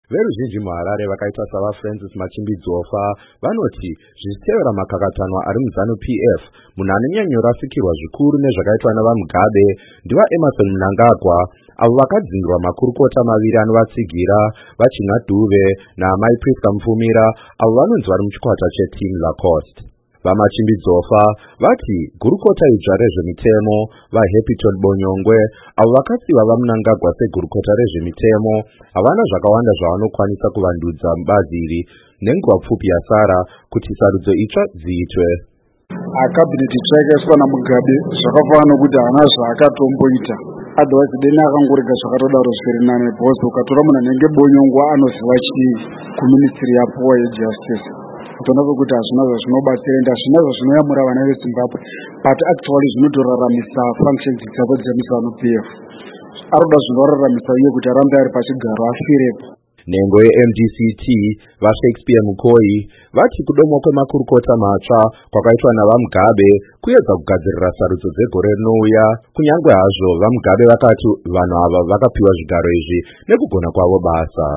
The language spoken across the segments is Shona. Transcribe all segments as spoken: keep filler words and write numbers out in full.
Veruzhinji muHarare vakaita sava Francis Machimbidzofa vanoti zvichitevera makakatanwa ari muZanu P F munhu anonyanyorasikirwa zvikuru nezvakaitwa navaMugabe ndiva Emerson Mnangagwa, avo vakadzingirwa makurukota maviri anovatsigira vachina Dube naMai Priska Mufumira, avo vanonzi vari muchikwata cheTeam Lacoste. VaMachimbidzofa vati gurukota idzva rezvemitemo vaHappyton Bonyongwe, avo vakatsiva vaMnangagwa segurukota rezvemitemo, havana zvakawanda zvavanokwanisa kuvandudza mubazi iri nenguva pfupi yasara kuti sarudzo itsva dziitwe. Akabineti itsva yakaiswa naMugabe zvakafanana nokuti haana zvaakatomboita. Otherwise deni akangorega zvakatodaro zviri nane because ukatora munhu anenge Bonyongwa anoziva chii kuministry yapuwa yejustice. Tona kuti hazvina zvazvinobatsira ende hazvina zvazvinoyamura vana veZimbabwe, but actually zvinotoraramisa functions dzavo dzemuZanu P F. Aroda zvinoraramisa iye kuti arambe ari pachigaro afirepo. Nhengo ye-M D C T vaShakespeare Mukoyi vati kudomwa kwemakurukota matsva kwakaitwa navaMugabe kuedza kugadzirira sarudzo dzegore rinouya, kunyange hazvo vaMugabe vakati vanhu ava vakapiwa zvigaro izvi nekugona kwavo basa.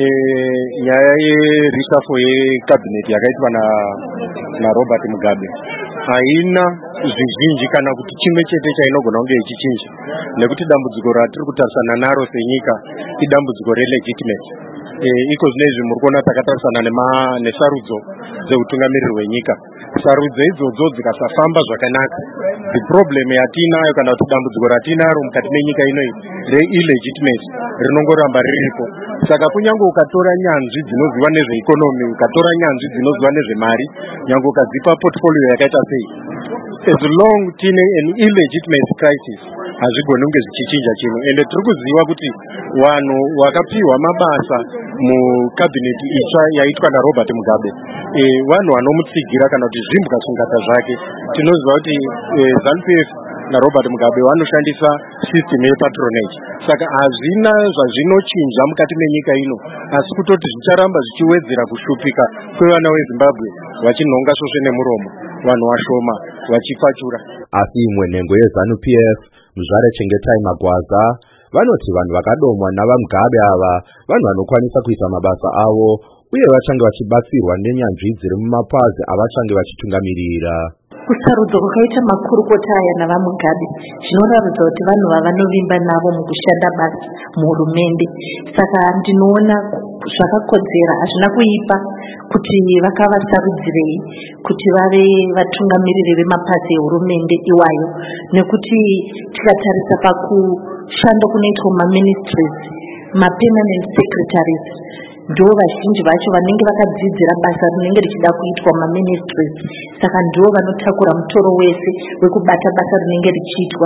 Nyaya yerisafo yekabineti yakaitwa naRobert Mugabe haina zvizhinji kana kuti chimwe chete chainogona kunge ichichinja, nekuti dambudziko ratiri kutarisana naro senyika idambudziko relegitimate. Iko zvinezvi muri kuona takatarisana nesarudzo dzeutungamiriri hwenyika. Sarudzo idzodzo dzikasafamba zvakanaka, the problem yatinayo kana kuti dambudziko ratinaro mukati menyika inoyi re-illegitimate rinongoramba ririko. Saka kunyange ukatora nyanzvi dzinoziva nezveikonomi, ukatora nyanzvi dzinoziva nezvemari, nyange ukadzipa portfolio yakaita sei, as long tine an illegitimate crisis hazvigoni kunge zvichichinja chinhu. Ende tiri kuziva kuti vanhu vakapiwa mabasa mukabineti itsva yaitwa naRobert Mugabe vanhu vanomutsigira kana kuti zvimbwa sungata zvake. Tinoziva kuti Zanu P F naRobert Mugabe vanoshandisa system yepatronage. Saka hazvina zvazvinochinja mukati menyika ino, asi kutoti zvicharamba zvichiwedzera kushupika kwevana veZimbabwe vachinhonga svosve nemuromo, vanhu vashoma vachifachura. Asi imwe nhengo yeZanu P F Muzvare Chengetai Magwaza vanoti vanhu vakadomwa navaMugabe ava vanhu vanokwanisa kuita mabasa avo uye vachange vachibatsirwa nenyanzvi dziri mumapazi avachange vachitungamirira. Kusarudzo kwakaita makurukota aya navaMugabe zvinoratidza kuti vanhu vavanovimba navo mukushanda basa muhurumende. Saka ndinoona zvakakodzera, hazvina kuipa kuti vakavasarudzirei kuti vave vatungamiriri vemapazi ehurumende iwayo, nekuti tikatarisa pakushanda kunoitwa mumaministries, mapermanent secretaries ndo vazhinji vacho vanenge vakadzidzira basa rinenge richida kuitwa mumaministries. Saka ndo vanotakura mutoro wese wekubata basa rinenge richiitwa.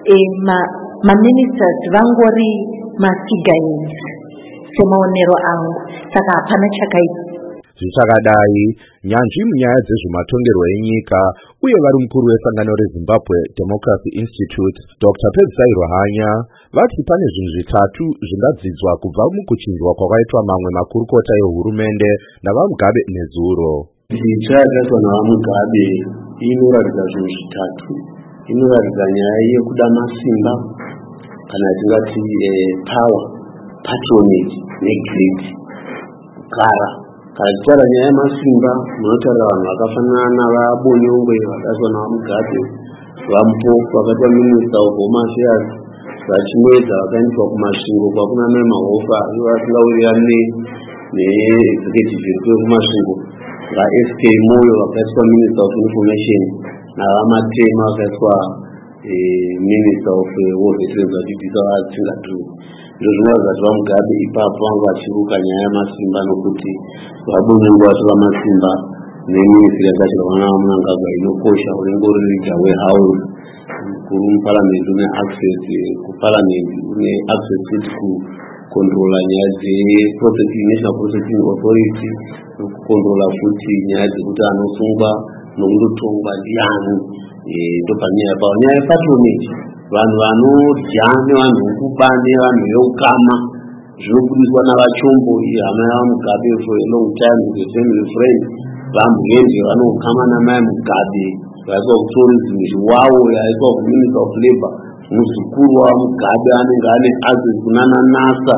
Maministers vangori mafigureheads semaonero angu, saka hapana chakaipa. Zvichakadai, nyanzvi munyaya dzezvematongerwo enyika uye vari mukuru wesangano reZimbabwe Democracy Institute Doctor Pedzisai Ruhanya vati pane zvinhu zvitatu zvingadzidzwa kubva mukuchinjwa kwakaitwa mamwe makurukota ehurumende navaMugabe nezuro. Itsva yakaitwa navaMugabe inoratidza zvinhu zvitatu. Inoratidza nyaya yekuda masimba kana tingati power, patronage negreed, kugara. Kana tichitaura nyaya yemasimba munotaura vanhu vakafanana navaBonyongwe vakaitwa navaMugabe, vaMpofu vakaitwa Minister of Home Affairs, vachimwedza vakaendeswa kumasvingo kwakuna Mahofa ivo vasingawirirani neexecutive iri kumasvingo, vaS K Moyo vakaitwa Minister of Information, navaMatema vakaitwa Minister of War Veterans vachidzisa vasingadhuri. Ndizvo zvinoratidza kuti vaMugabe ipapo vanga vachiruka nyaya yemasimba, nokuti vaBonyongwe vatora masimba neministry yakagadzirwa naMnangagwa inokosha, unenge uri leader wehouse mukuru muparliament, une access kuparliament, une access kuti kukontrola nyaya dzenational prosecuting authority, nokukontrola futi nyaya dzekuti anosungwa nokundotongwa ndiani. Ndopanyaya pavo nyaya yepatronage, vanhu vanodya nevanhu vekuba nevanhu veukama zvinobudiswa navachombo. Hama yavaMugabe for a long time, the family friend, vamuhende vanoukama namai Mugabe vaiswa kutourism zviwawo yaiswa kuminister of labor. Muzukuru wavaMugabe anenge ane access kunana NASA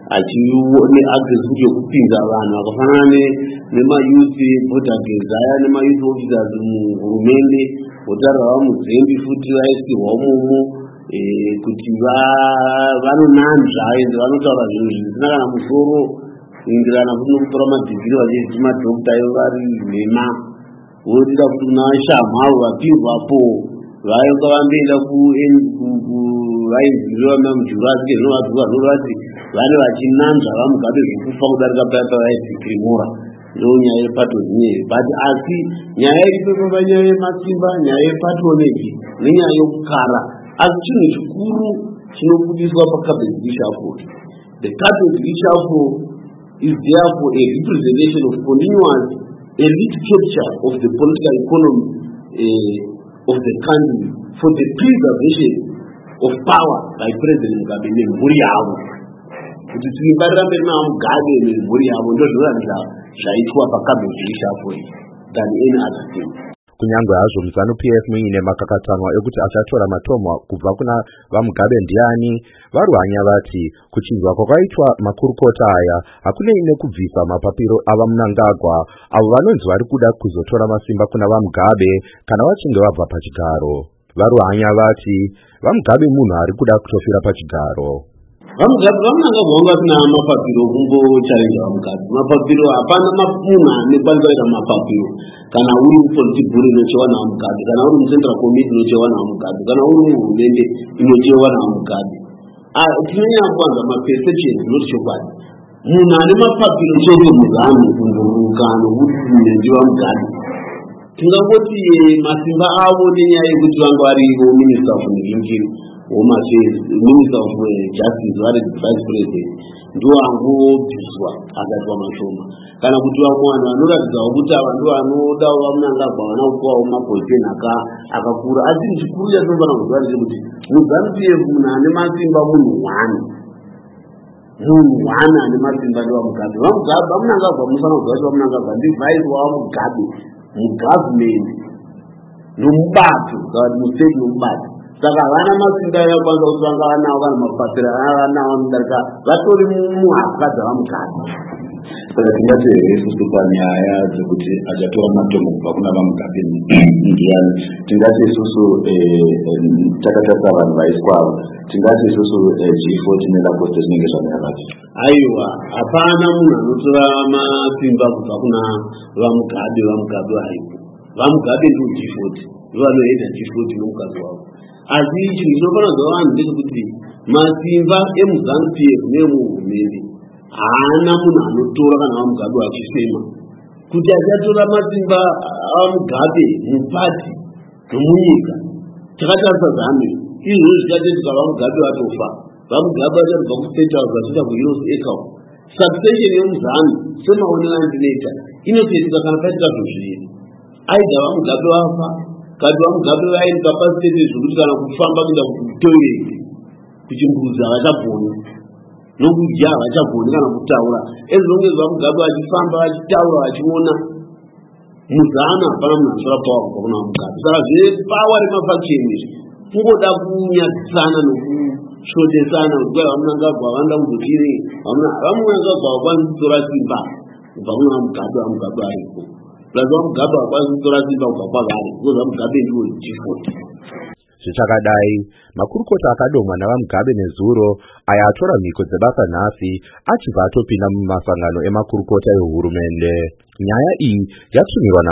achione agreement yekupinza vanhu vakafanana nemayouth board against aya nemayouth officers muhurumende votarwa muzembi futi vaisirwa umomo kuti vanonanzva ende vanotaura zvinhu zvisina kana musoro kuindirana kuti nokutora madhigiri vachiti madhokta ivo vari nhema vodira kuti muna vashamhavo vapirwapo vainga vamboenda vainziriwa mamujuru asi kezvinovadziwa zvorovati vane vachinanzva vamugabe zvekufa kudarika paya pavaidhikrimura ndonyaya yepato dzinyeri but asi nyaya iripepo panyaya yemasimba nyaya yepatronage nenyaya yekukara asi chinhu chikuru chinobudiswa pacabinet reshuffle. The cabinet reshuffle is therefore a representation of continuous elite capture of the political economy uh, of the country for the preservation of power by President Mugabe nemhuri yavo. Kuti tiribarira mberi navo Mugabe nemhuri yavo ndozvinoratidza zvaitwa pacabinet reshuffle than any other thing. Kunyangwe hazvo MUZANU-P F muine makakatanwa ekuti achatora matomo kubva kuna vaMugabe ndiani, varwanya vati kuchinjwa kwakaitwa makurukota aya hakunei nekubvisa mapapiro ava Mnangagwa avo vanonzi vari kuda kuzotora masimba kuna vaMugabe kana vachinge vabva pachigaro. Varwanya vati vaMugabe munhu ari kuda kutofira pachigaro. vaMugabe vaMnangagwa vanga sina mapapiro kumbo challenge vaMugabe. Mapapiro hapana munhu anekwanisa kuita mapapiro kana uri mupolitibhuri inochewa naVaMugabe, kana uri mucentral committee inochewa naVaMugabe, kana uri muhurumende inochewa naVaMugabe. Tinonyanya kwanza maperception not chokwadi. Munhu ane mapapiro chete muzano kungoruka nokuti ndiVaMugabe. Tingangoti masimba avo nenyaya yekuti vanga varivo minister of Ngiringiri, Home Affairs, minister of Justice, vari vice president, ndiwo angobviswa akaitwa mashoma. Kana kuti vamwe vanhu vanoratidza kuti ava ndivo vanoda vaMnangagwa vana kupuwawo mapozisheni akakura. Asi chikuru chatinofana kuziva ndechekuti MUZANU-P F munhu ane masimba munhu wani. Munhu wani ane masimba ndiVaMugabe. VaMugabe vaMnangagwa munofana kuziva kuti vaMnangagwa ndivice waVaMugabe mugovernment nomubato kana mustate nomubato. Saka havana masimba yakwanisa kuti vanga vanawo kana mapapiro avanawo anodarika vatori muhapwa dzavaMugabe. Saka tingati isusu panyaya dzekuti achatora matomo kubva kuna vaMugabe ndiani, tingati isusu takatarisa vanhu vaiswavo, tingati isusu G forty nelaposte zvinenge zvamira. Aiwa, hapana munhu anotora masimba kubva kuna vaMugabe vaMugabe varipo. VaMugabe ndivo G forty, ndovanoita G forty nomukazi wavo. Asi chinhu chinofana kuziva vanhu ndechekuti masimba eMUZANU-P F neemuhurumende haana munhu anotora kana vaMugabe vachisema. Kuti achatora masimba avaMugabe mupati nomunyika takatarisa ZANU izvozvo zvikatetika vaMugabe vatofa. VaMugabe vachabva kustate house vachienda kuHeroes Acre. Succession yemuZANU semaonero andinoita inotetika kana paita zvozviri. Aidha vaMugabe vafa, kati vaMugabe vaine capacity zvokuti kana kufamba kuenda kutoilet kuchimbuzi havachagoni, nokudya havachagoni kana kutaura. As long as vaMugabe vachifamba vachitaura vachiona muZANU hapana munhu anotora power kubva kuna vaMugabe. Saka zvepower remafaction izvi kungoda kunyadzisana nokushotesana kuti kwai vaMnangagwa vanoda kuzotiri, vaMnangagwa havakwanisi kutora simba kubva kuna vaMugabe vaMugabe varipo. Plus vaMugabe havakwanisi kutora simba kubva kwavari because vaMugabe ndivo G forty. Zvichakadai, makurukota akadomwa navaMugabe nezuro aya atora mhiko dzebasa nhasi achibva atopinda mumasangano emakurukota ehurumende. Nyaya iyi yatumirwa